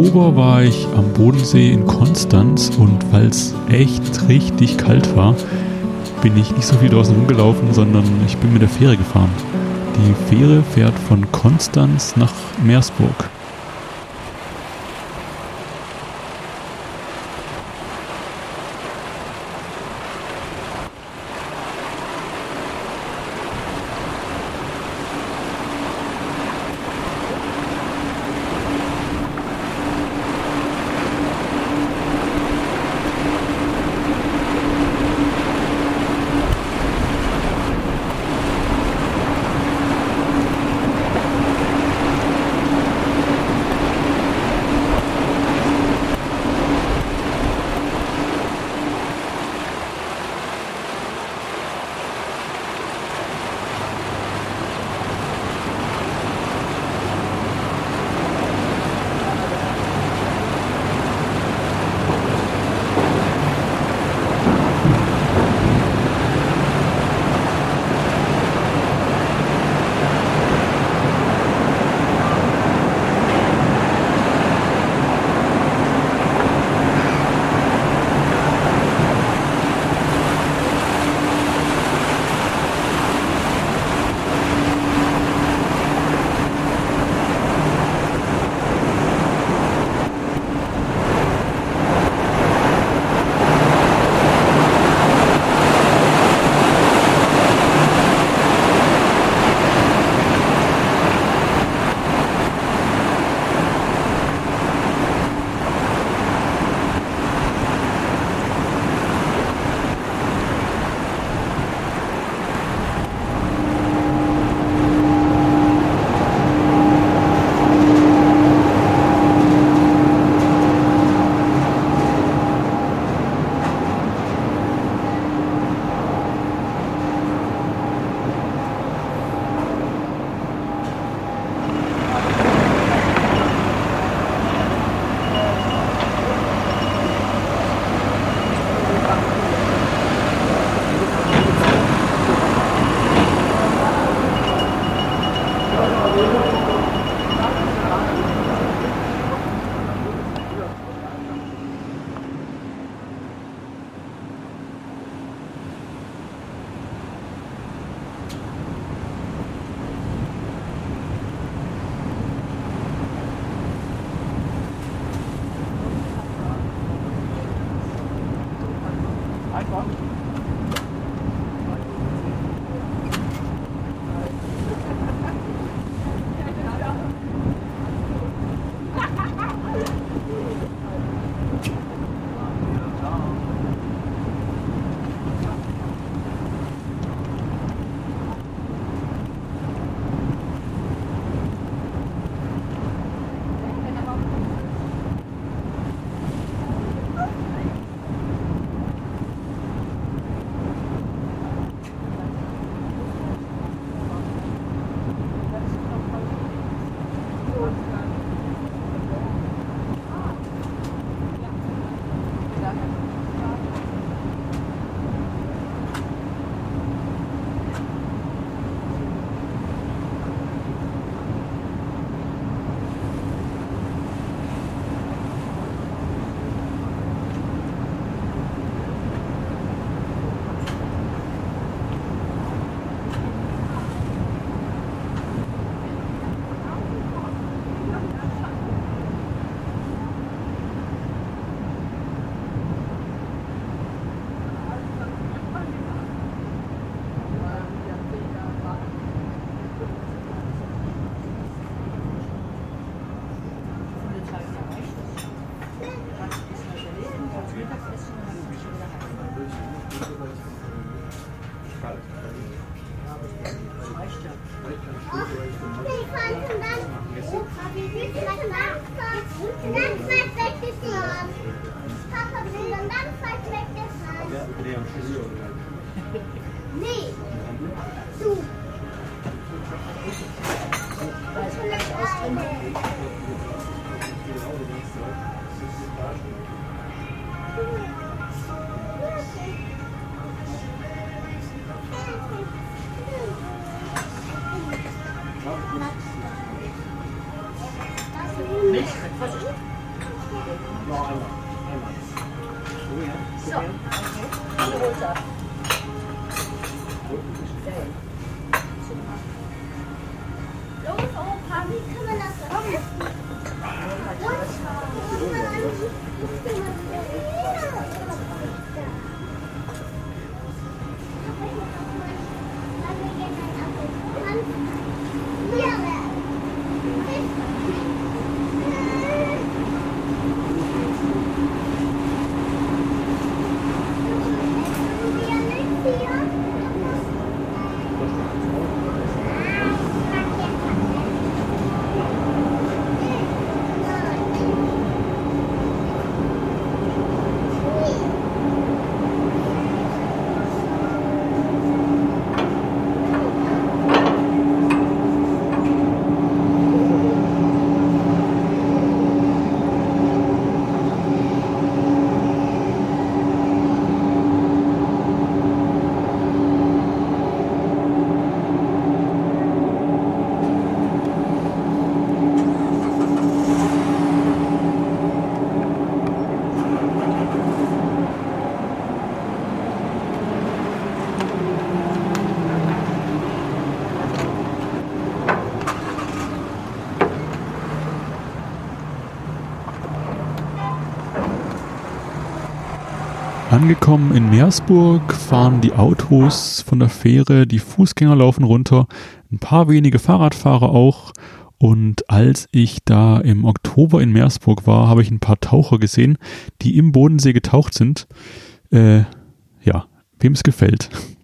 Oktober war ich am Bodensee in Konstanz und weil es echt richtig kalt war, bin ich nicht so viel draußen rumgelaufen, sondern ich bin mit der Fähre gefahren. Die Fähre fährt von Konstanz nach Meersburg. Nee. Du. Milch, Vorsicht. Los, Opa, wie kann man das essen? Angekommen in Meersburg fahren die Autos von der Fähre, die Fußgänger laufen runter, ein paar wenige Fahrradfahrer auch. Und als ich da im Oktober in Meersburg war, habe ich ein paar Taucher gesehen, die im Bodensee getaucht sind. Ja, wem es gefällt.